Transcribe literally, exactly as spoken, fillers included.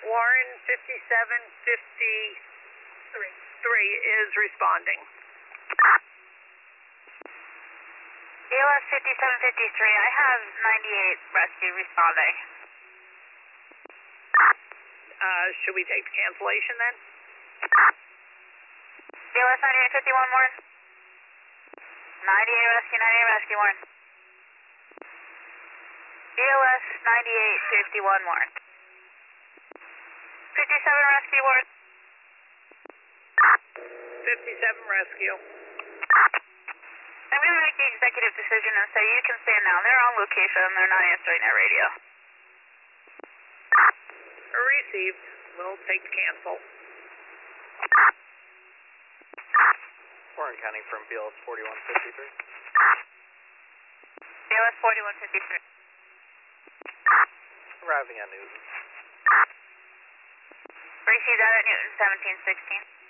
Warren fifty-seven fifty-three is responding. B L S fifty-seven fifty-three, I have ninety-eight rescue responding. Uh, should we take the cancellation then? B L S ninety-eight fifty-one, Warren. ninety-eight rescue, ninety-eight rescue, Warren. B L S ninety-eight fifty-one, Warren. fifty-seven rescue, Warren. fifty-seven rescue. I'm going to make the executive decision and say you can stand now. They're on location and they're not answering their radio. Received. We'll take the cancel. Warren County from B L S forty-one fifty-three. B L S forty-one fifty-three. Arriving at Newton. Receive that at Newton seventeen sixteen.